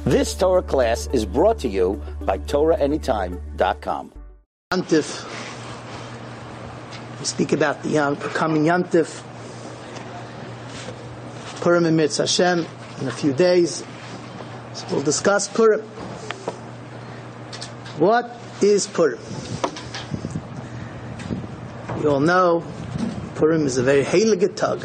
This Torah class is brought to you by TorahAnytime.com. Yantif. We speak about the coming Yantif, Purim and Mitzvah Hashem in a few days. So we'll discuss Purim. What is Purim? You all know Purim is a very heilige tag.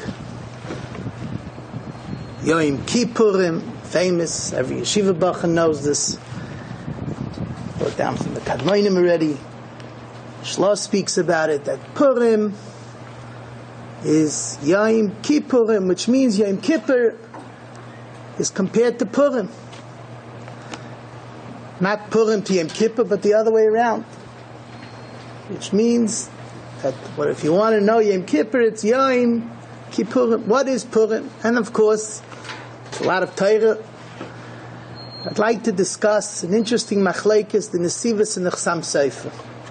Yom Kippurim, famous. Every yeshiva bacha knows this. Brought down from the Kadmonim already. Shlosh speaks about it, that Purim is Yom Kippurim, which means Yom Kippur is compared to Purim. Not Purim to Yom Kippur, but the other way around. Which means that if you want to know Yom Kippur, it's Yom Kippurim. What is Purim? And of course, it's a lot of Torah. I'd like to discuss an interesting machlekes, the Nesivos and the Chassam Sofer.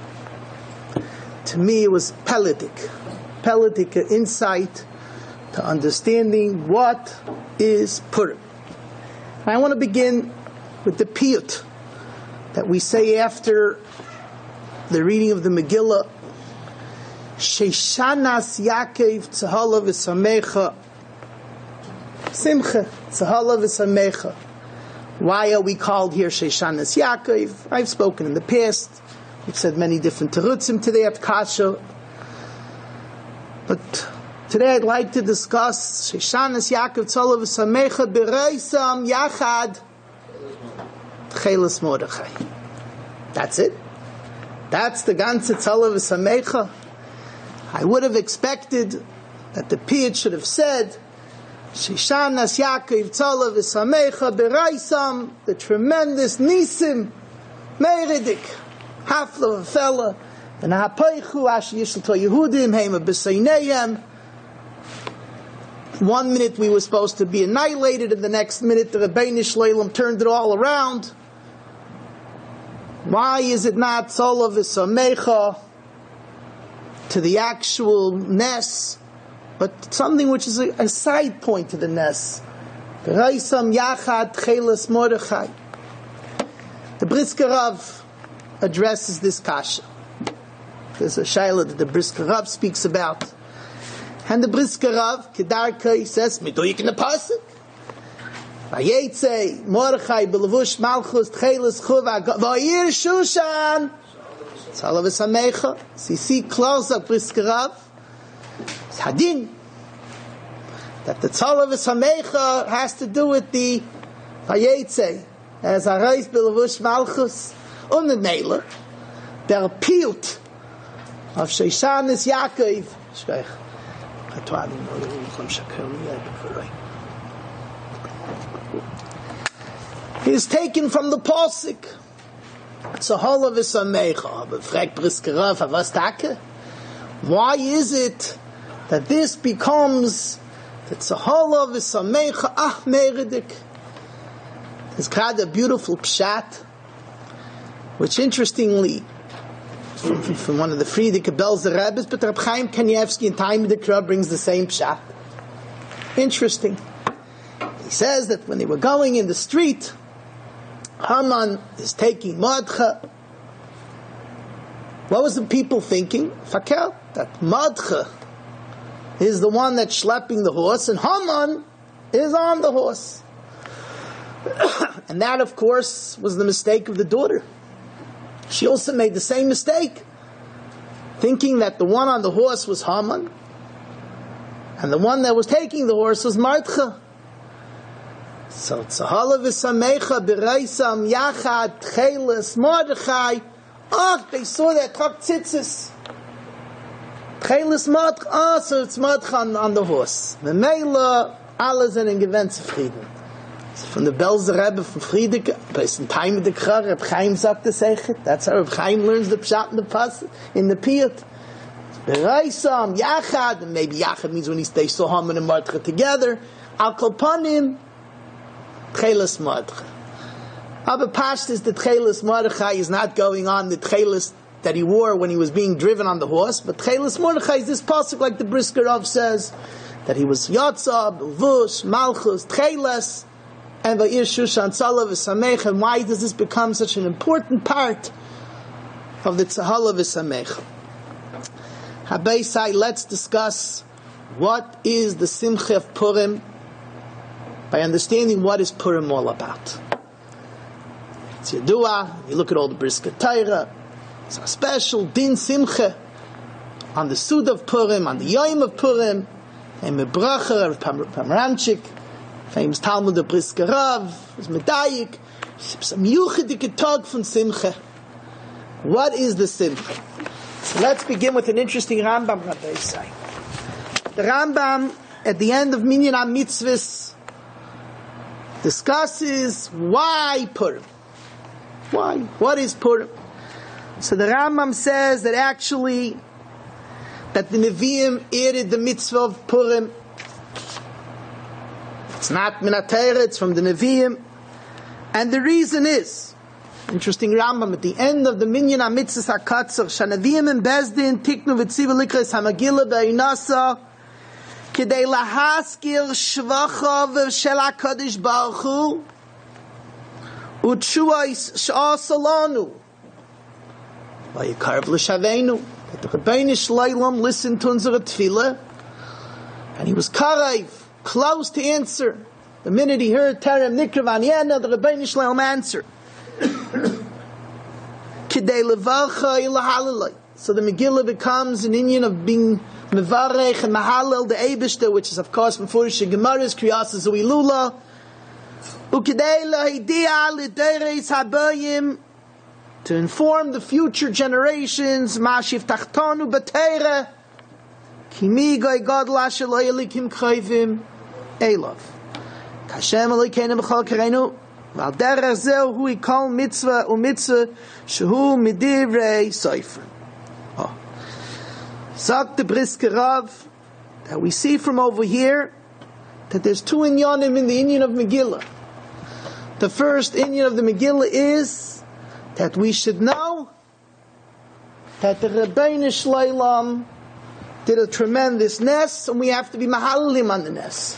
To me, it was politic insight to understanding what is Purim. I want to begin with the piyut that we say after the reading of the Megillah. Sheishanas Yaakov Tzahala v'Samecha Simcha Tzahala v'Samecha. Why are we called here Sheishanas Yaakov? I've spoken in the past. We've said many different terutzim today at Kasha. But today I'd like to discuss Sheishanas Yaakov Tzahala v'Samecha B'Reisam Yachad Tchelas Mordechai. That's it. That's the ganze Tzahala v'Samecha. I would have expected that the piyut should have said Sheishanas Yaakov Tzahala v'Samecha B'Reisam, the tremendous Nisim Meridik Hafla of a fella, and Ha'peichu Asher Yishal to Yehudim Heima B'Seineihem. 1 minute we were supposed to be annihilated, and the next minute the Rebbeinu Shleilim turned it all around. Why is it not Tzahala v'Samecha to the actual Nes, but something which is a side point to the Nes? B'Reisam Yachad Tchelas Mordechai. The Brisker Rav addresses this kasha. There's a shayla that the Brisker Rav speaks about, and the Brisker Rav Kedarka says Midoyik in the pasuk. Vayetze Mordechai b'levush malchus tcheles chuva vayir Shushan Tzahala v'Samecha. So you see close up Brisker Rav. It's hadin that the Tzahala v'Samecha has to do with the Vayetze as Arais b'levush malchus. On the Meiler, der piyut of Sheishanas Yaakov is taken from the Pasuk. Tzahala v'Samecha. Befragt Brisker Rav, was take? Why is it that this becomes the Tzahala v'Samecha Meridik? It's got a beautiful pshat, which interestingly, from one of the Frierdiker Belzer Rebbes, but Reb Chaim Kanievsky in Time of the Krah brings the same pshat. Interesting. He says that when they were going in the street, Haman is taking Mordechai. What was the people thinking? Fakel, that Mordechai is the one that's schlepping the horse, and Haman is on the horse. And that, of course, was the mistake of the daughter. She also made the same mistake, thinking that the one on the horse was Haman, and the one that was taking the horse was Mordechai. So Tzahala v'Samecha B'Reisam Yachad Tcheles Mordechai. Oh, they saw that Chak Tzitzis. Tcheles Mordechai. So it's Mordechai on the horse. Memela alle sind in gewinn zufrieden. From the Belzer Rebbe from Frierdiker, but in Time of the Krah, Reb Chaim sagt the Sechet. That's how Reb Chaim learns the pshat in the pasuk, in the piyut. B'Reisam Yachad, and maybe Yachad means when they saw Haman and Mordechai together. Al kol panim Tcheles Mordechai. Aber Pashtus, the Tcheles Mordechai is not going on the Tcheles that he wore when he was being driven on the horse, but Tcheles Mordechai is this pasuk, like the Brisker Rav says, that he was Yatza, Belvush, Malchus, Tcheles, and Va'ir Shushan Tzala V'Samech, and why does this become such an important part of the Tzahala V'Samech? Habeisai, let's discuss what is the Simcha of Purim by understanding what is Purim all about. It's Yadua, you look at all the Brisker Torah, it's a special Din Simcha on the Sud of Purim, on the Yom of Purim, and Mebracha of Pomeranchik, famous Talmud of Brisker Rav, is Medayik, some Yuchadik Tag from Simcha. What is the Simcha? So let's begin with an interesting Rambam, Rabbi Say. The Rambam, at the end of Minyan HaMitzvahs, discusses why Purim. Why? What is Purim? So the Rambam says that actually, that the Nevi'im added the mitzvah of Purim. It's not Min HaTorah, it's from the Nevi'im. And the reason is, interesting Rambam, at the end of the Minyan HaMitzvahs HaKatzar, Shanavi'im and Bezdin, Tiknu V'tziva Likres HaMagillah Be'inasa, K'dei Lahaskir Shvachav Shel HaKadosh Baruch Hu, U'tshuais Sh'asalanu, V'yikarv L'shaveinu, that the Rebbeinu Shleilam listened to unsere Tefillah, and he was Karaiv, close to answer. The minute he heard Terem Nikra V'Anyena, the Rebbeinu Shleilam answered. K'dei Levarcha Ilahalalai. So the Megillah becomes an inyan of being Mevarech and Mahalel, the Eibishter, which is of course before Gemara's Kriyas Zuilula. U'k'dei Lahidia L'Dereis Habayim, to inform the future generations, Mashiv Tachtonu B'Teira, Kimi Goy God Lashel Elikim Chayvim Elav. Kashem Elikeinu B'Chol Kareinu, V'al Derech Zeh Hu Yikol Mitzvah U'Mitzvah Shehu Midivrei Sofer. Zok the Brisker Rav, that we see from over here, that there's two inyanim in the inyan of Megillah. The first inyan of the Megillah is that we should know that the Rebbeinu Shleilam did a tremendous nes, and we have to be mahalim on the nes.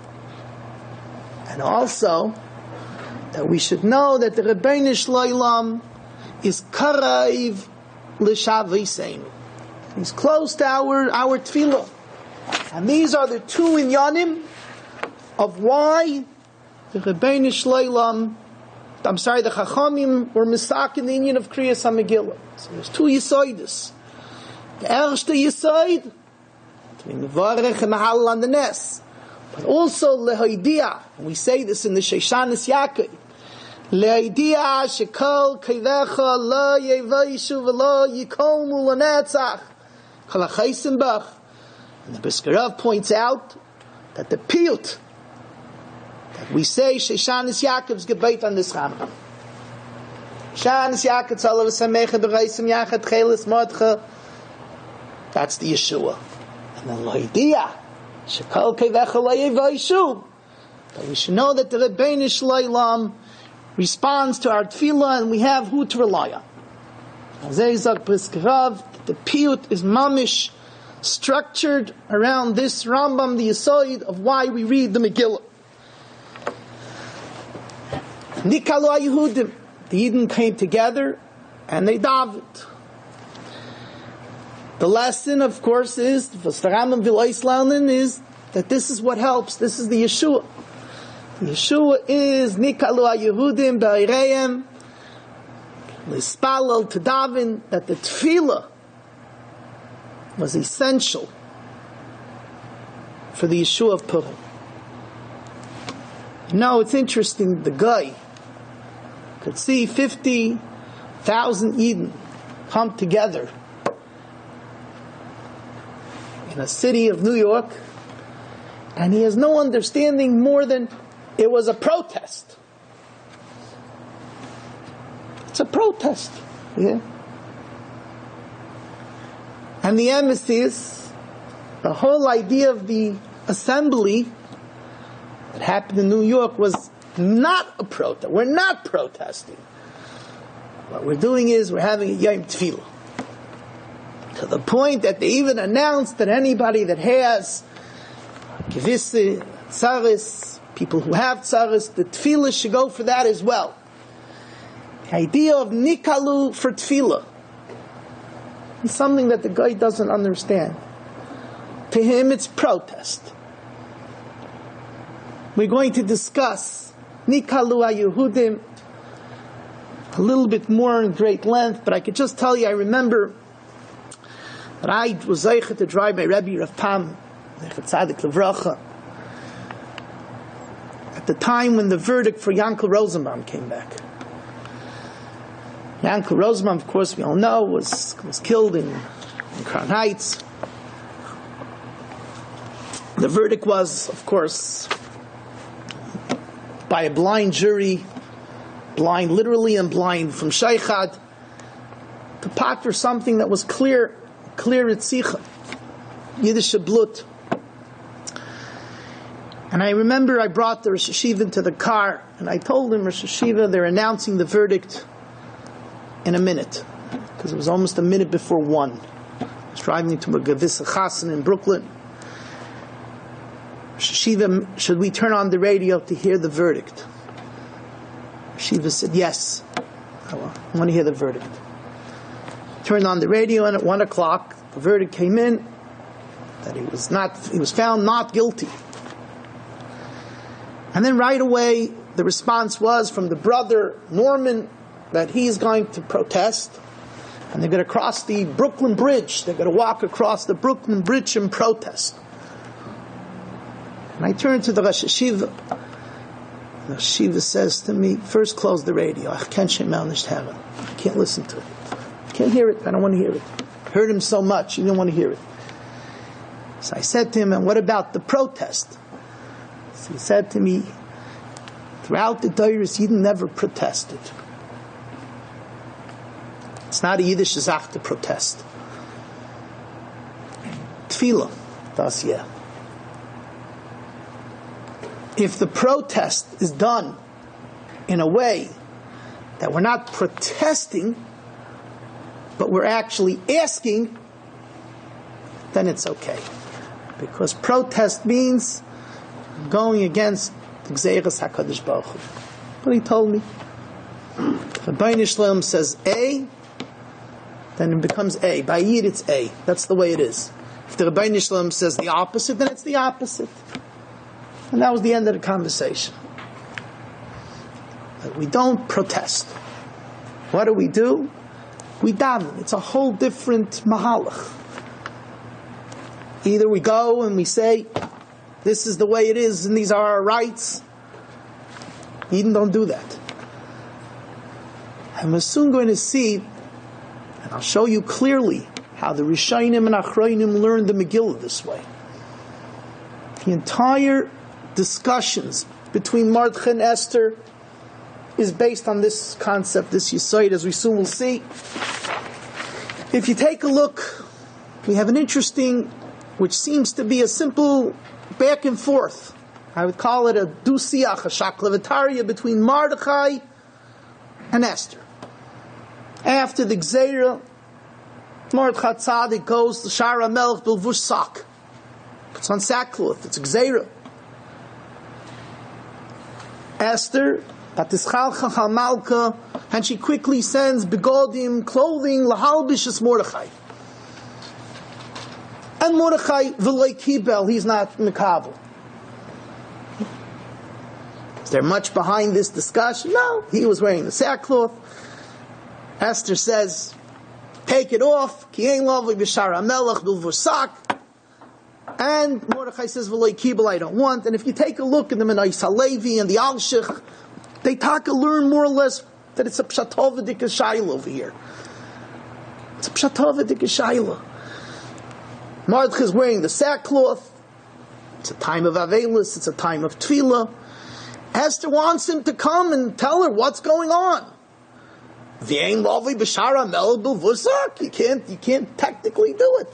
And also that we should know that the Rebbeinu Shleilam is karaiv l'shaviseinu. He's close to our tefillah. And these are the two inyanim of why the Rebbeinu Shleilam, the Chachamim were misak in the inyan of Kriyas HaMegillah. So there's two yisoides. The erste yisoid, to be mevarech and mahal on the nes, but also lehoidia, and we say this in the Sheishanis Yaakov, lehoidia shekol keivecha lo yevaishu v'lo yikomu l'netzach kol ha'chaisim bach. And the Brisker Rav points out that the piyut that we say Sheishanis Yaakov's gebeit on this Rambam. Sheishanis Yaakov tzalav v'samecha b'reisim yachad chelis modcha. That's the Yeshua. And then lo'idiyah shekol keivecha lo yevaishu. But we should know that the Rebbeinu Shleilam responds to our tefillah, and we have who to rely on. Azezak Brisker Rav, the piyut is mamish structured around this Rambam, the Yesod of why we read the Megillah. Nikalu HaYehudim, the Yidden came together and they davened. The lesson, of course, is was the Rambam Vilayis Lernen is that this is what helps. This is the Yeshua. The Yeshua is Nikalu HaYehudim Ba'irayim Lispalel to daven, that the tefillah was essential for the Yeshua of Purim. No, it's interesting, the guy could see 50,000 Eden come together in a city of New York, and he has no understanding more than it was a protest. It's a protest. Yeah. And the emissaries, the whole idea of the assembly that happened in New York was not a protest. We're not protesting. What we're doing is we're having a Yom Tefillah. To the point that they even announced that anybody that has Kivisi, Tsaris, people who have tzaras, the tefillah should go for that as well. The idea of nikalu for tefillah is something that the guy doesn't understand. To him, it's protest. We're going to discuss nikalu ha-Yehudim a little bit more in great length, but I could just tell you, I remember that I was zeicher to drive my Rebbe Rav Pam, Tzadik Levracha, at the time when the verdict for Yankel Rosenbaum came back. Yankel Rosenbaum, of course, we all know, was killed in Crown Heights. The verdict was, of course, by a blind jury, blind literally and blind from Sheikhad, to pater something that was clear Ritzicha, Yiddish blut. And I remember I brought the Rosh Hashiva into the car, and I told him, Rosh Hashiva, they're announcing the verdict in a minute, because it was almost a minute before 1. I was driving to a Gavissa Chassan in Brooklyn. Rosh Hashiva, should we turn on the radio to hear the verdict? Rosh Hashiva said, yes, I want to hear the verdict. Turned on the radio, and at 1 o'clock, the verdict came in that he was found not guilty. And then right away, the response was from the brother Norman that he is going to protest, and they're going to cross the Brooklyn Bridge. They're going to walk across the Brooklyn Bridge and protest. And I turned to the Rosh Hashiva. The Rosh Hashiva says to me, first close the radio. I can't listen to it. I can't hear it. I don't want to hear it. I heard him so much, he didn't want to hear it. So I said to him, and what about the protest? So he said to me, throughout the Deiris, he never protested. It's not a Yiddish zach to protest. Tefillah, das yeah. If the protest is done in a way that we're not protesting, but we're actually asking, then it's okay. Because protest means going against the Gzeiras HaKadosh Baruch Hu. But he told me, if the Rebbeinu Shalom says A, then it becomes A. By Yid, it's A. That's the way it is. If the Rebbeinu Shalom says the opposite, then it's the opposite. And that was the end of the conversation. But we don't protest. What do? We daven. It's a whole different mahalach. Either we go and we say, this is the way it is and these are our rights. Eden don't do that. And we're soon going to see, and I'll show you clearly, how the Rishonim and Achronim learned the Megillah this way. The entire discussions between Mordechai and Esther is based on this concept, this Yesod, as we soon will see. If you take a look, we have an interesting, which seems to be a simple back and forth. I would call it a dusiach, a shaklavataria between Mordechai and Esther. After the Gzeira, Mordechai Tzadik goes to Shara Melech Bilvush Sak. It's on sackcloth, it's a Gzeira. Esther, Batischalcha Malka, and she quickly sends begodim, clothing, lahalbishas Mordechai. And Mordechai, v'loi kibel, he's not mekabel. Is there much behind this discussion? No, he was wearing the sackcloth. Esther says, take it off, ki ein lovli b'shar ha-melech bilvusak. And Mordechai says, v'loi kibel, I don't want. And if you take a look at the Menais HaLevi and the Alshich, they learn more or less that it's a pshatovadik shayla over here. It's a pshatovadik shayla. Mordechai is wearing the sackcloth. It's a time of Avelis. It's a time of Tefillah. Esther wants him to come and tell her what's going on. V'yein lovli b'shar ha-melech bilvusak. You can't technically do it.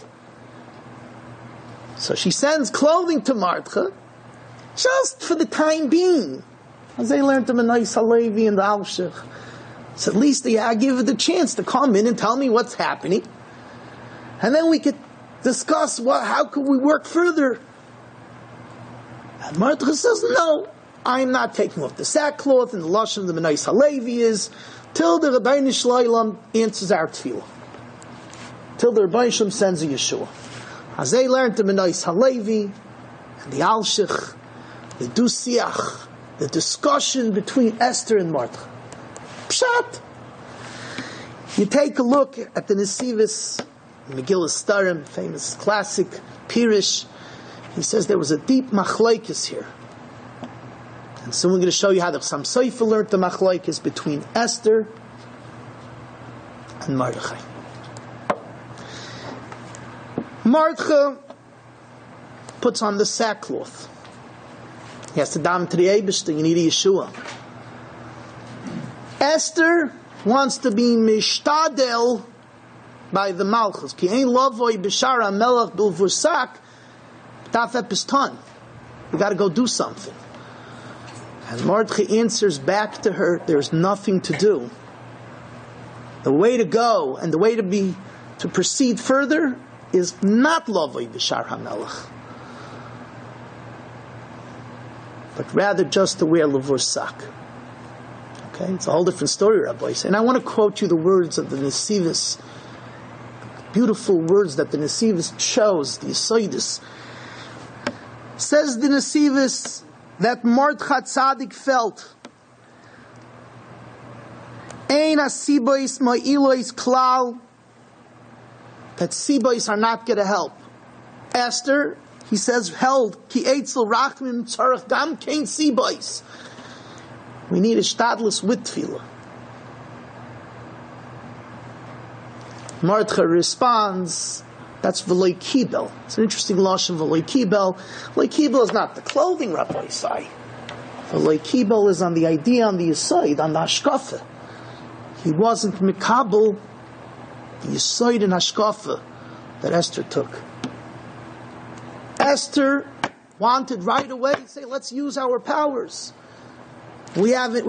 So she sends clothing to Mordechai, just for the time being. As they learned to Menais HaLevi and the Alshich. So at least I give her the chance to come in and tell me what's happening. And then we could discuss how could we work further. And Mordechai says, no, I'm not taking off the sackcloth, and the lashon of the Menais Halevi is till the Rabbeinu Shloim answers our tefillah, till the Rabbeinu Shloim sends a Yeshua. As they learned the Menais Halevi and the Alshich, the Dusiach, the discussion between Esther and Mordechai. Pshat. You take a look at the Nesivos, Megillah Starim, famous classic Pirish. He says there was a deep machlokes here. And so we're going to show you how the Chassam Sofer learned the machlokes between Esther and Mordechai. Mordechai puts on the sackcloth. He has to daven to the Eibishter. You need a Yeshua. Esther wants to be mishtadel by the Malchus. Ki ein lavoi b'shara melech bilvusak daf episton. You got to go do something. And Mordechai answers back to her, there's nothing to do. The way to go and the way to proceed further is not lavoi b'shara melech, but rather just to wear levursak. Okay, it's a whole different story, Rabbi. And I want to quote you the words of the Nesivos, beautiful words that the Nesivos chose, the Yesodis. Says the Nesivos that Mordechai Tzaddik felt, Ein asibois ma'ilois klal, that sibois are not going to help. Esther, he says, held, ki eitzel rachmim tzarech gam kein sibois. We need a shtadlus with tefillah. Mordechai responds, that's v'loi kibel. It's an interesting lashon, v'loi kibel. V'loi kibel is not the clothing, Rabbi Isai. V'loi kibel is on the idea, on the yesod, on the hashkafa. He wasn't mikabel, the yesod and hashkafa that Esther took. Esther wanted right away to say, let's use our powers. We have a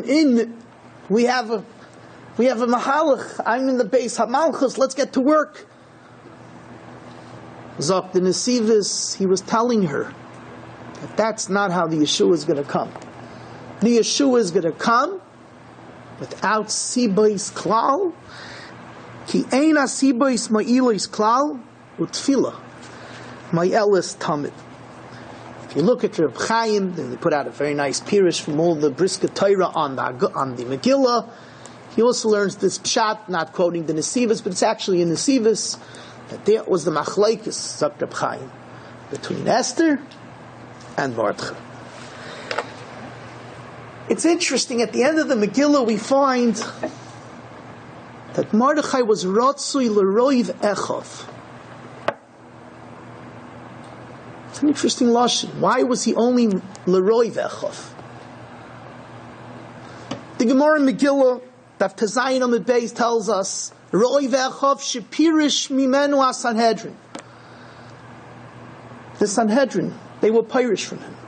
mahalach. I'm in the base hamalchus. Let's get to work. Zok the Nesivos, he was telling her that that's not how the Yeshua is going to come. The Yeshua is going to come without sibois klal. Ki eina sibois ma'ilois klal utfila ma'elis tamid. If you look at Reb Chaim, then they put out a very nice pirush from all the Briska Torah on the Megillah. He also learns this pshat, not quoting the Nesivos, but it's actually in Nesivos, that there was the machlokes, Zok Reb Chaim, between Esther and Mordechai. It's interesting, at the end of the Megillah we find that Mordechai was rotzui l'roiv echov. It's an interesting lashon. Why was he only l'roiv echov? The Gemara in Megillah, Daf Tezayin Amud Beis, tells us roiv echov shepirish mimenu ha-Sanhedrin. The Sanhedrin, they were pirish from him.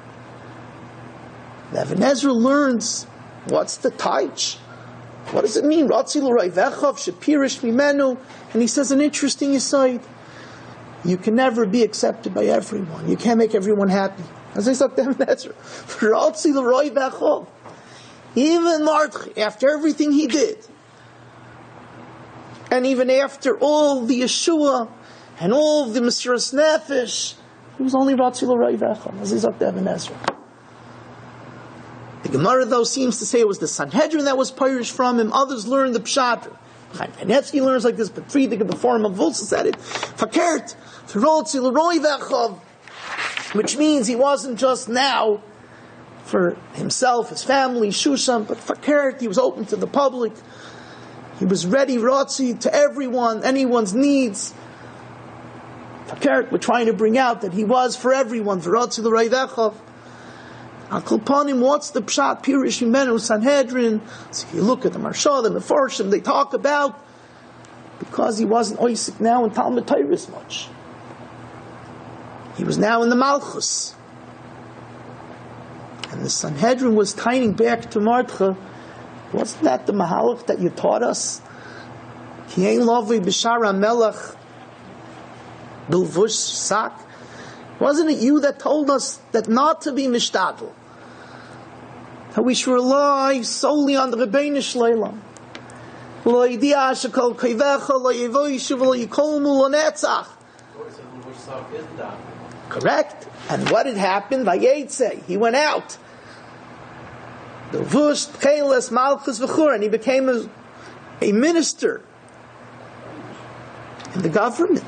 Even Ezra learns what's the taich. What does it mean? Ratzi l'roiv echov shepirish mimenu. And he says an interesting aside. You can never be accepted by everyone. You can't make everyone happy. As I said to Even Ezra, Ratzi l'roiv echov. Even Mordechai, after everything he did, and even after all the Yeshua and all the Mesiras Nefesh, he was only Ratzi l'roiv echov. As I said to Even Ezra. The Gemara, though, seems to say it was the Sanhedrin that was pirish from him. Others learned the Pshat. Chaim Kanievsky learns like this, but Friedrich in the Forum of Volsa said it. Fakert, Ratzi l'roiv echov, which means he wasn't just now for himself, his family, Shushan, but Fakert, he was open to the public. He was ready, Ratzi, to everyone, anyone's needs. Fakert, we're trying to bring out that he was for everyone, Ratzi l'roiv echov. Akalpanim, what's the pshat? Pirish Mimenu Sanhedrin. So you look at the Marsha, the Mefarshim, they talk about because he wasn't oisik now in Talmud Torah as much. He was now in the Malchus. And the Sanhedrin was tying back to Mordechai. Wasn't that the Mahalach that you taught us? Ki ein lovei b'shara melech bilvush sak. Wasn't it you that told us that not to be mishtadl? that we should rely solely on the Rebbeinu Shleilam. Lo yidiyah shekol koivecha lo yevoishu v'lo yikolmu l'netzach. Correct. And what had happened? Vayetze, he went out. The Vush Tcheles Malchus V'chur, and he became a minister in the government.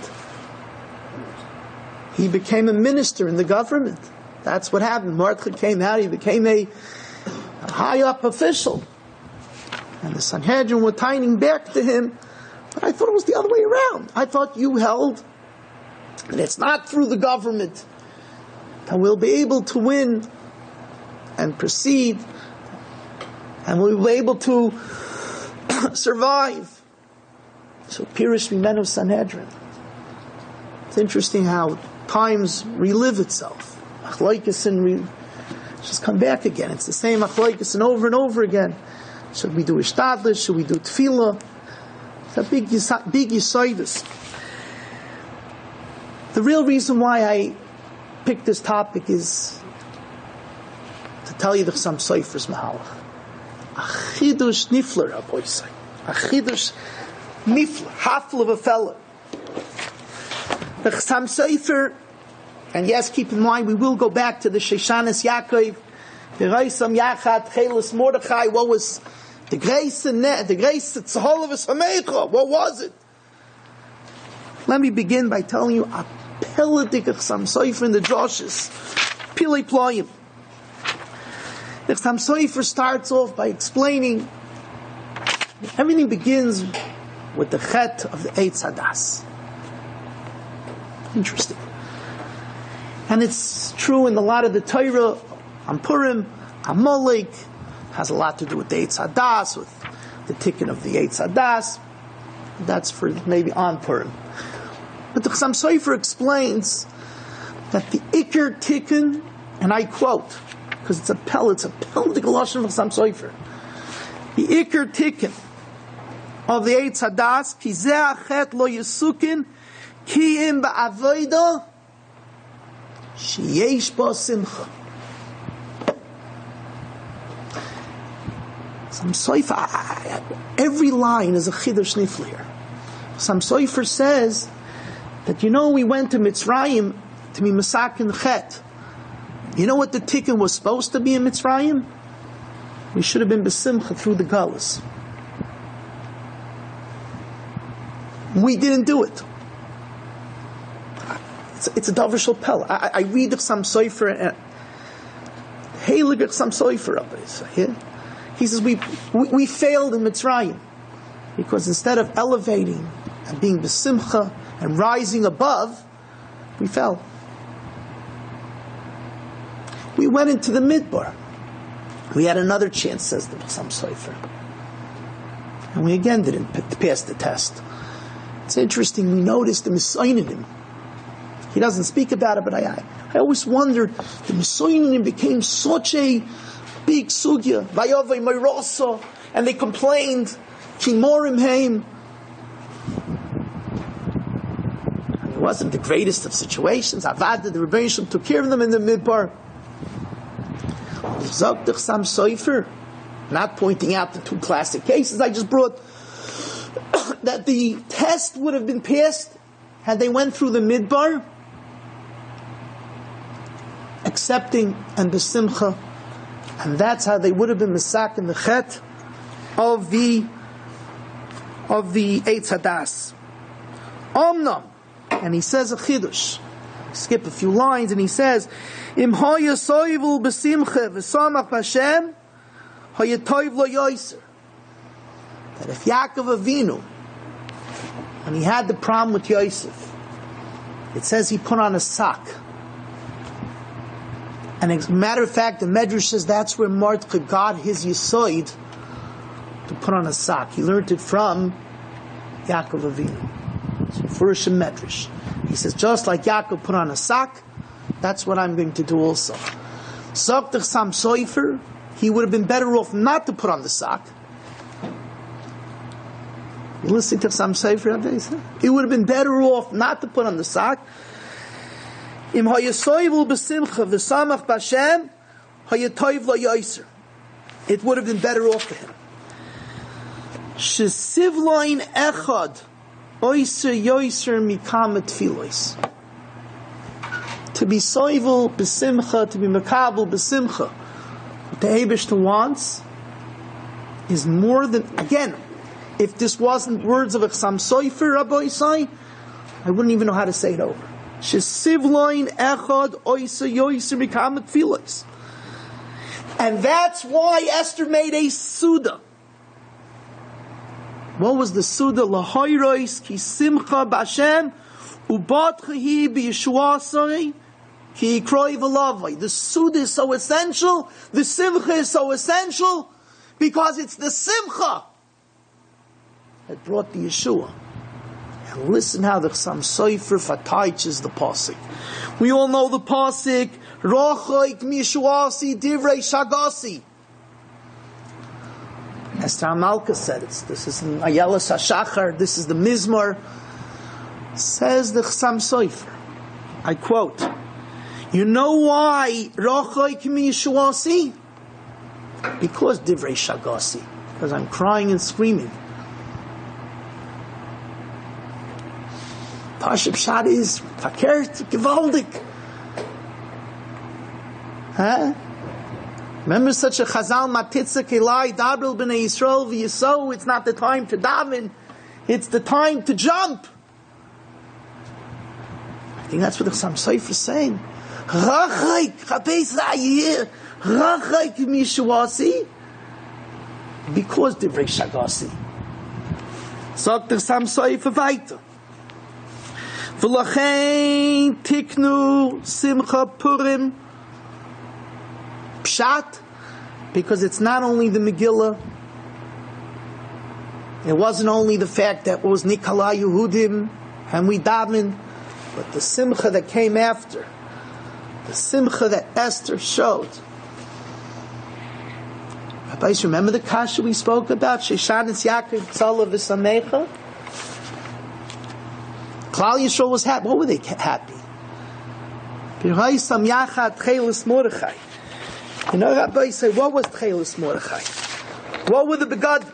He became a minister in the government. That's what happened. Mordechai came out, he became a high-up official. And the Sanhedrin were tying back to him. But I thought it was the other way around. I thought you held that it's not through the government that we'll be able to win and proceed, and we'll be able to survive. So Pirish Mimenu Sanhedrin. It's interesting how times relive itself. Achloikis just come back again. It's the same Achloikis and over again. Should we do Ishtadlis? Should we do Tefillah? It's a big Yisaidus. The real reason why I picked this topic is to tell you the Chassam Sofer's Mahalach. Achidush Nifler, Rabbi say. Achidush Nifler, half of a fellow. The Chassam Sofer, and yes, keep in mind, we will go back to the Sheshanis Yaakov, the Reisam Yachat, Chelis Mordechai. What was the grace and the grace of Tzaholavus Hamecha? What was it? Let me begin by telling you a Peladik Chassam Sofer in the Droshes, Pilei Ployim. The Chassam Sofer starts off by explaining everything begins with the Chet of the Eitz Hadas. Interesting. And it's true in a lot of the Torah, on Purim, Amalek, has a lot to do with the Eitz Hadas, with the tikkun of the Eitz Hadas. That's for maybe on Purim. But the Chassam Sofer explains that the Iker tikkun, and I quote, because it's a Pelledik Lashon of Chassam Sofer, the Iker tikkun of the Eitz Hadas, ki zeh achet lo yisukin, ki im ba'avoida, sheyesh ba simcha. Chassam Sofer, every line is a Chidush Nifli here. Chassam Sofer says that, we went to Mitzrayim to be Masakin Chet. You know what the tikkun was supposed to be in Mitzrayim? We should have been Besimcha through the Galus. We didn't do it. It's a Davar Shel Pella. I read the Chassam Sofer, and Heilig Chassam Sofer, he says we failed in Mitzrayim because instead of elevating and being Besimcha and rising above, we fell. We went into the Midbar. We had another chance, says the Chassam Sofer, and we again didn't pass the test. It's interesting, we noticed the Mesoinim. He doesn't speak about it, but I always wondered, the Mesoinim became such a big sugya, Vayovei Meirosa, and they complained, Kimorim Heim. It wasn't the greatest of situations. Avad, the Rebbeinu Shem took care of them in the Midbar. Zog the Chassam Sofer, not pointing out the two classic cases I just brought, that the test would have been passed had they went through the Midbar, accepting and besimcha, and that's how they would have been misak in the chet of the Eitz Hadas. Omnam, and he says a chidush. Skip a few lines, and he says, Im haya soivul besimcha v'samach b'Hashem hayatoiv lo yoiser. That if Yaakov Avinu, when he had the problem with Yosef, it says he put on a sock. And as a matter of fact, the Medrash says that's where Mordechai got his yisoid to put on a sock. He learned it from Yaakov Avinu. So Furish and Medrash. He says, just like Yaakov put on a sock, that's what I'm going to do also. Zok the Chassam Sofer, he would have been better off not to put on the sock. You listening to Chassam Sofer? He would have been better off not to put on the sock. Im hayasoivul besimcha v'samach b'Hashem hayatoiv lo yoiser. it would have been better off for him. Shesivloin echad oiser yoiser mikam tfilos. To be soivel b'simcha, to be makabel b'simcha, what the Eibishter wants is more than, again, if this wasn't words of a Chassam Sofer, Rabbi Isai, I wouldn't even know how to say it over. Shesivloin echad oiser yoiser mikam tfilos. And that's why Esther made a Suda. What was the Suda? Lahoyrois ki simcha b'Hashem ubatchahi b'Yeshuasai ki yikroi v'lavai. The Suda is so essential. The Simcha is so essential because it's the Simcha that brought the Yeshua. And listen how the Chassam Sofer fataiches the pasuk. We all know the pasuk. Rochoik mishuasi divrei shagasi. Esther Amalka said it. This is in Ayelas HaShachar. This is the Mizmor. Says the Chassam Sofer. I quote. You know why Rochoik mishuasi? Because divrei shagasi. Because I'm crying and screaming. Pashup Shad is fakert gewaldig. Huh? Remember such a Chazal Matitza Kelai Dabril B'nei Yisrael v'Yisou. It's not the time to daven, it's the time to jump. I think that's what the Chassam Sofer is saying. Rachaik Chabeis Ra'yir Rachaik Mishuasi, because Divrei Shagasi. Sagt the Chassam Sofer weiter. V'lachein tiknu Simcha Purim Pshat, because it's not only the Megillah, it wasn't only the fact that it was Nikolai Yehudim and we daven, but the Simcha that came after, the Simcha that Esther showed. Rabbis, remember the kasha we spoke about? Sheshanis Yaakov Tzala V'Samecha? Klal Yisrael was happy. What were they happy? B'Raisam Yachad Chelis Mordechai. You know, Rabbi say, what was Tchelis Mordechai? What were the begadim?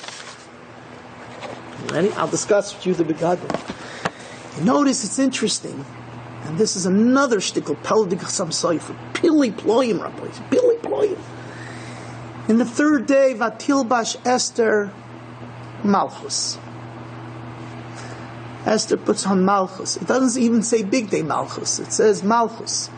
Ready? I'll discuss with you the begadim. You notice it's interesting, and this is another shtickle, Peldik Chassam Sofer, Pili Ployim, Rabbi, Pili Ployim. In the third day, Vatilbash Esther Malchus. Esther puts on Malchus. It doesn't even say big day Malchus. It says Malchus.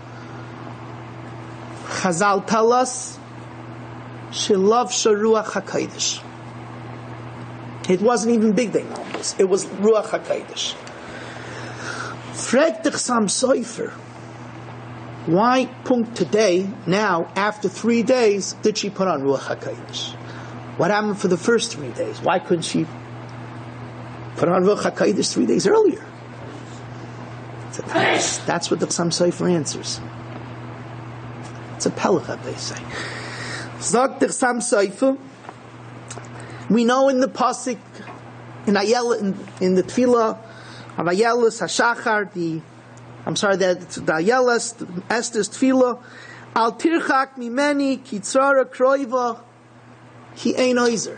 Chazal tell us she loved Ruach HaKodesh. It wasn't even big day Malchus. It was Ruach HaKodesh. Frag the Chassam Sofer, why punkt today, now, after 3 days, did she put on Ruach HaKodesh? What happened for the first 3 days? Why couldn't she put on Ruach HaKodesh 3 days earlier? So that's what the Chassam Sofer answers. It's a pelach, they say. Zog the Chassam Sofer. We know in the pasuk, in Ayel, in the Tefillah of Ayelas HaShachar, the Ayelas, Esther's Tefillah, Al tirchak mimeni ki tzara kroiva ki ein oizer.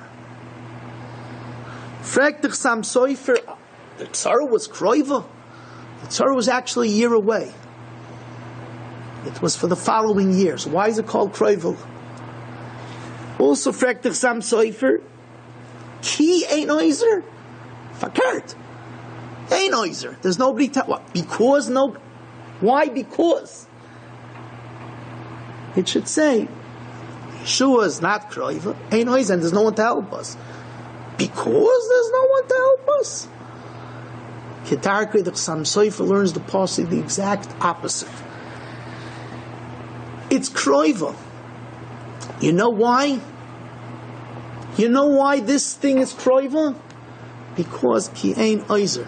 Frag the Chassam Sofer, the tzara was kroiva. The tzara was actually a year away. It was for the following years. Why is it called Kroivel? Also, frag the Chassam Sofer, Ki ein oizer, fakert, ein oizer. There's nobody to what? Because no. Why? Because it should say Yeshua is not Kroivel, ein oizer, and there's no one to help us. Because there's no one to help us. Kedarkei, the Chassam Sofer learns the pasuk the exact opposite. It's Kroiva. You know why? You know why this thing is Kroiva? Because Ki Ein Oizer.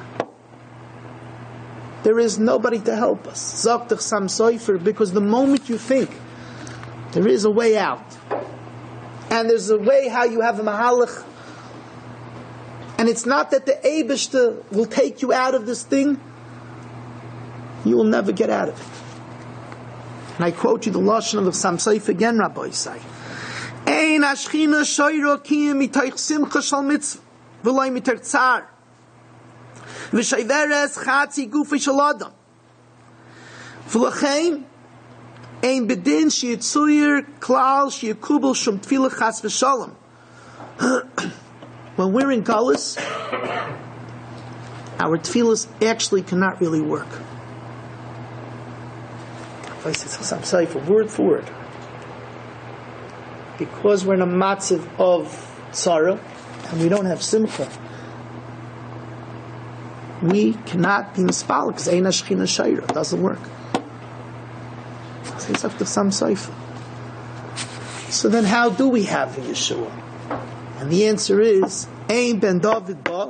There is nobody to help us. Zok the Chassam Sofer, because the moment you think there is a way out, and there's a way how you have a mahalach, and it's not that the Eibishter will take you out of this thing, you will never get out of it. And I quote you the Lashon of the Chassam Sofer again, Rabbi Isai. Ein Ashchina Shoyro Kiyim Mitoich Simcha Shal Mitzvah V'loi Mitoich Tzar V'shayveres Chatzi Gufi Shal Adam V'lachein Ein Bedin Shiyitzuyir Klal Shiyikubel Shum Tfilah Chas V'Shalom. When we're in Galus, our tefillas actually cannot really work. If I say, I'm sorry for word, because we're in a matzav of tzara and we don't have simcha, we cannot be mispal because ein ashchina shayra. It doesn't work. So then, how do we have a Yeshua? And the answer is ein ben David ba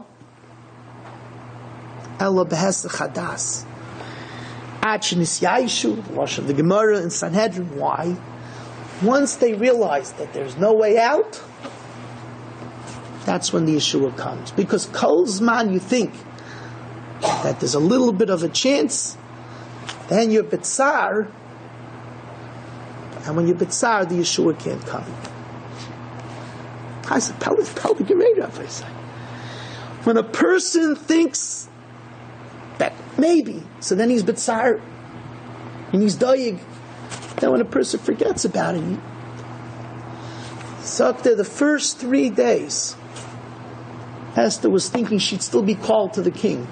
ela behesach hadas. Achinis Yaishu, the Rosh of the Gemara in Sanhedrin. Why? Once they realize that there's no way out, that's when the Yeshua comes. Because kol zman you think that there's a little bit of a chance, then you're bitzar, and when you're bitzar, the Yeshua can't come. I said, when a person thinks that maybe, so then he's bitzar, and he's doyig. Then when a person forgets about it, so after the first 3 days, Esther was thinking she'd still be called to the king.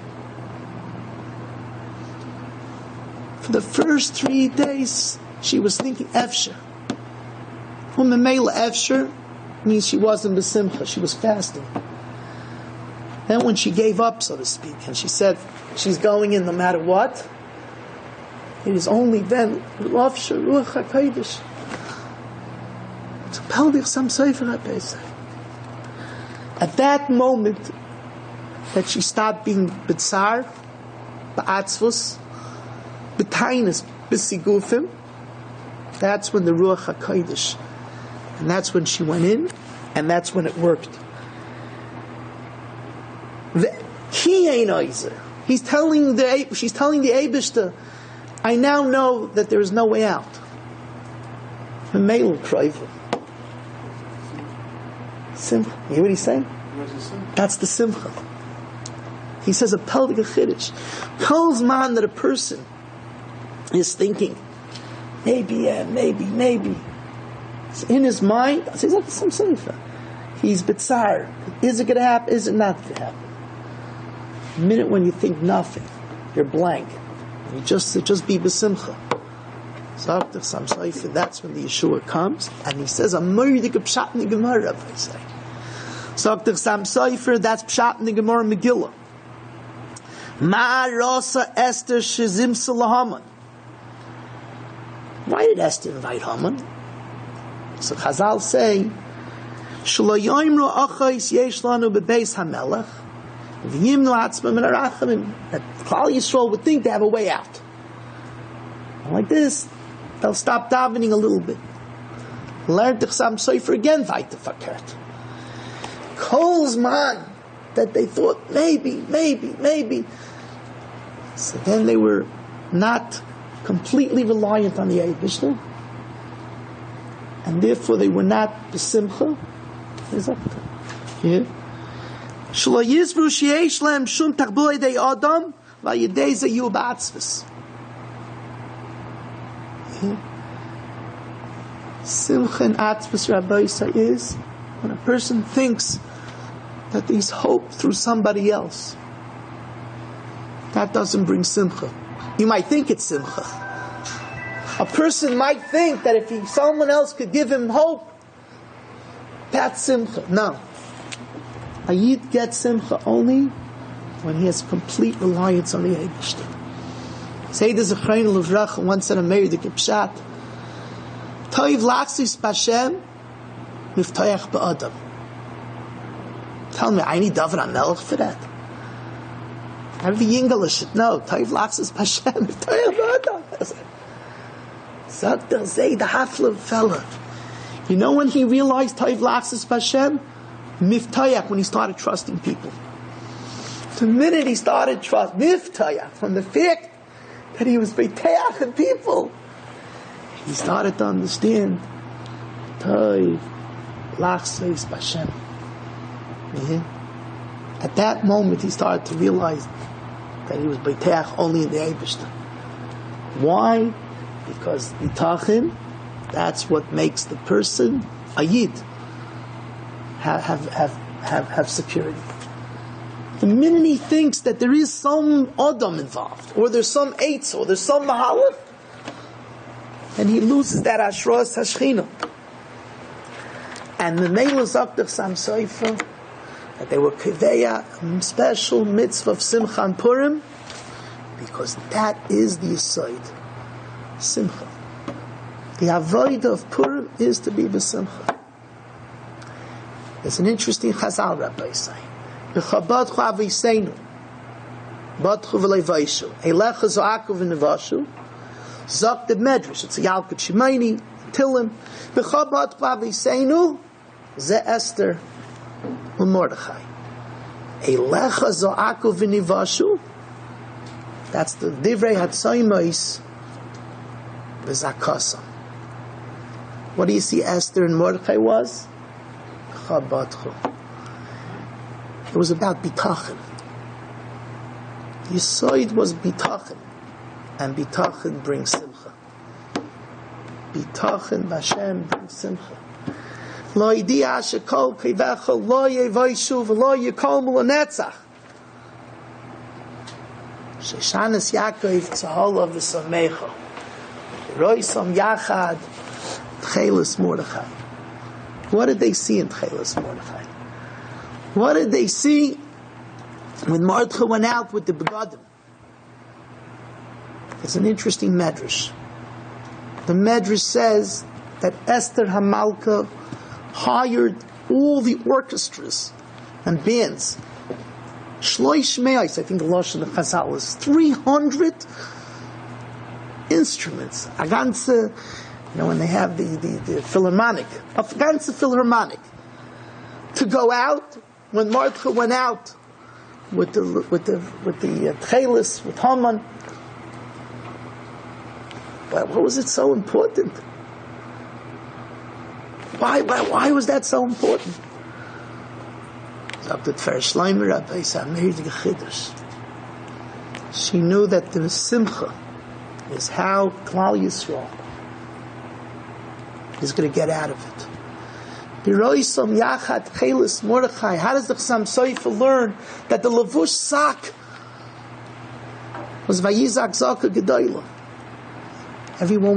For the first 3 days, she was thinking Efsher. Memela Efsher means she wasn't besimcha, she was fasting. Then when she gave up, so to speak, and she said she's going in no matter what, it is only then Efsher Ruach HaKodesh. At that moment that she stopped being bitzar, ba'atzvus, b'tainis, b'sigufim, that's when the Ruach HaKodesh, and that's when she went in, and that's when it worked. She's telling the Eibishter, I now know that there is no way out. Simcha. You hear what he's saying? That's the simcha. He says a pelvic chiddush. Kol zman that a person is thinking, maybe. It's in his mind. He's like some simcha. He's bitzar. Is it going to happen? Is it not going to happen? The minute when you think nothing, you're blank. You just be besimcha. That's when the Yeshua comes, and he says, "I'm moedik pshat in the Gemara." I say, that's pshat in the Gemara Megillah. Ma rasa Esther shezimsa laHaman. Why did Esther invite Haman? So Chazal say, "Shlo yoimru achos yesh lanu bebeis hamelech." That Klal Yisrael would think they have a way out. And like this, they'll stop davening a little bit. Learn to Chasam Sofer again, weiter verkehrt. Kol's man, that they thought maybe. So then they were not completely reliant on the Eibishter, and therefore they were not besimcha. Yeah. Shlo yizvru sheyesh lehem shum tachbul yedei adam v'yedei ze yu ba'atzvus. Simcha and atzvus, Rabbi Yisrael, is when a person thinks that there's hope through somebody else. That doesn't bring simcha. You might think it's simcha. A person might think that if someone else could give him hope, that's simcha. No. A Yid gets simcha only when he has complete reliance on the Eibishter. Seder Zechrein Levracha once said a Meirdik Pshat, Toiv Lachsis Bashem Miftoyach Ba'adam. Tell me, I need David HaMelech for that. Every Yingala should know, Toiv Lachsis Bashem Miftoyach Ba'adam. Sagt der Zay, the Haflev fella. You know when he realized Toiv Lachsis Bashem? Miftayach, when he started trusting people. The minute he started trust, Miftayach, from the fact that he was Beitayach in people, he started to understand, Lachseis Bashem. At that moment, he started to realize that he was Beiteach only in the Eibishter. Why? Because Bitachim, that's what makes the person a Yid. Have security. The minute he thinks that there is some Adam involved, or there's some Eitz, or there's some Mahalach, and he loses that Ashras Hashchina. And the Meila Zakdach Sam Soifa, that they were Keveya, a special mitzvah of Simcha and Purim, because that is the Yesod, Simcha. The Avodah of Purim is to be B'Simcha. It's an interesting Chazal, Rabbi say. B'chabad Chaviseinu, Batchu v'Levaishu, Eilecha Zo'aku v'Nevashu, Zok the Medrash. It's a Yalkut Shemaini, Tilim. B'chabad Chaviseinu, Ze Esther u'Mordechai. Eilecha Zo'aku v'Nevashu. That's the Divrei Hatzaymos v'Zakasa. What do you see Esther and Mordechai was? It was about bitachon. Yesod was bitachon, and bitachon brings simcha. Bitachon b'Hashem brings simcha. Lo yidiyah shekol keivecha lo yevaishu v'lo yikomu l'netzach. Sheshanas Yaakov tzaholav v'samecha. Roisam yachad tchelis Mordechai. What did they see in Tchelis Mordechai? What did they see when Mordechai went out with the begadim? It's an interesting medrash. The medrash says that Esther Hamalka hired all the orchestras and bands. Shloish me'ais, I think the Lashon of Chazal is 300 instruments. Aganze, when they have the Philharmonic, a ganze Philharmonic, to go out. When Mordechai went out with the Tchelis, with Haman, what was it so important? Why was that so important? She knew that the Simcha is how Klal Yisrael is going to get out of it. Biroisam Yachad Chelis Mordechai. How does the Chassam Sofer learn that the Levush Sak was Vayizak Zaka Gedoyla? Everyone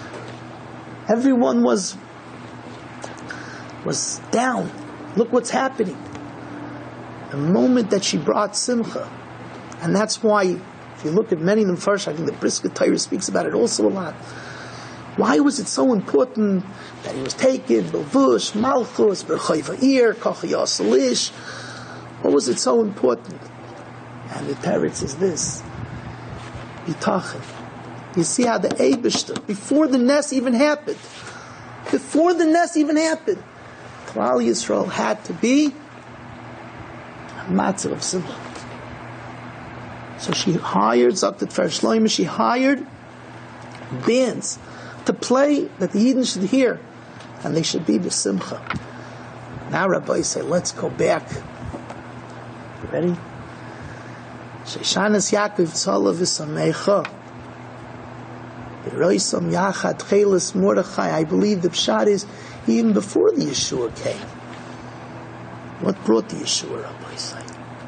was down. Look what's happening. The moment that she brought Simcha, and that's why, if you look at many of them first, I think the Brisket Torah speaks about it also a lot. Why was it so important that he was taken, Bilvush, Malchus, Berchai Va'ir, Kachayas Lish? What was it so important? And the teretz is this: Bitachon. You see how the Eibishter, before the Nes even happened, Klal Yisrael had to be a matzah of Simcha. So she hired Zaktat Fer Shloimeh, she hired bands to play that the Yidden should hear, and they should be b'simcha. Now Rabbi say, let's go back. You ready? Sheshanas Yaakov tzala v'samecha. Roisam Yachad Chelis Mordechai. I believe the pshat is even before the Yeshua came. What brought the Yeshua, Rabbi say?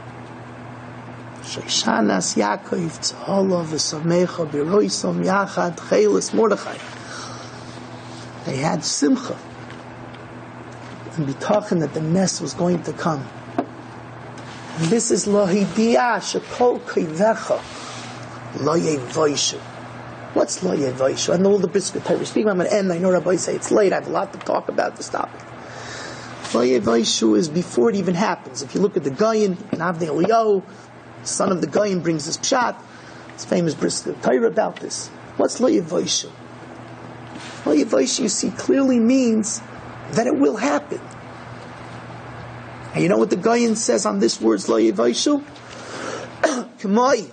Sheshanas Yaakov tzala v'samecha b'roisam Yachad Chelis Mordechai. They had simcha and bitachon that the Nes was going to come. And this is lo hidiyah shekol keivecha lo yevaishu. What's lo yevaishu? I know all the Brisket Torah speaking. I'm going to end. I know Rabbi say it's late. I have a lot to talk about this topic. Lo yevaishu is before it even happens. If you look at the Gayin and Avnei Eliyahu, son of the Gayin, brings this pshat. It's famous Brisket Torah about this. What's lo yevaishu? Lo yevaishu, you see, clearly means that it will happen. And you know what the Gayin says on this words, lo yevaishu? K'mai.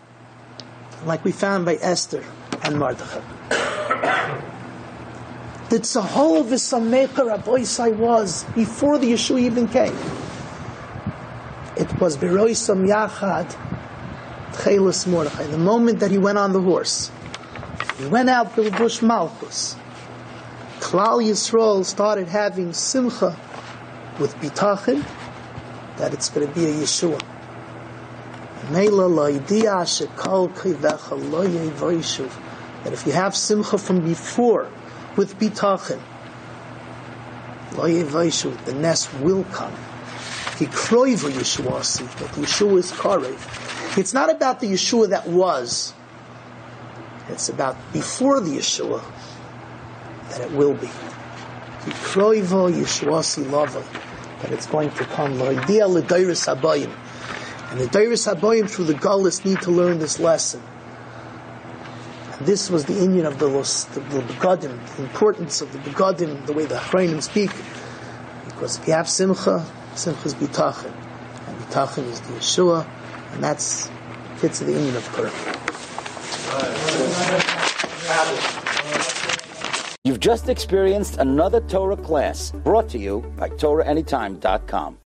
Like we found by Esther and Mordechai. The Tzahol v'Samecha Rabbi Isai was before the Yeshua even came. It was Beroisam Yachad Tchelis Mordechai. The moment that he went on the horse, he went out Bilbush Malchus. Klal Yisrael started having simcha with bitachon that it's going to be a Yeshua. That if you have simcha from before with bitachon, the nest will come. That Yeshua is karev. It's not about the Yeshua that was. It's about before the Yeshua that it will be. That it's going to come. And the Deiris Habayim through the Gullus need to learn this lesson. And this was the inyan of the Begadim, the importance of the Begadim, the way the Achrayim speak. Because if you have Simcha, Simcha is Bitachon. And Bitachon is the Yeshua, and that's fits the inyan of Purim. You've just experienced another Torah class brought to you by TorahAnytime.com.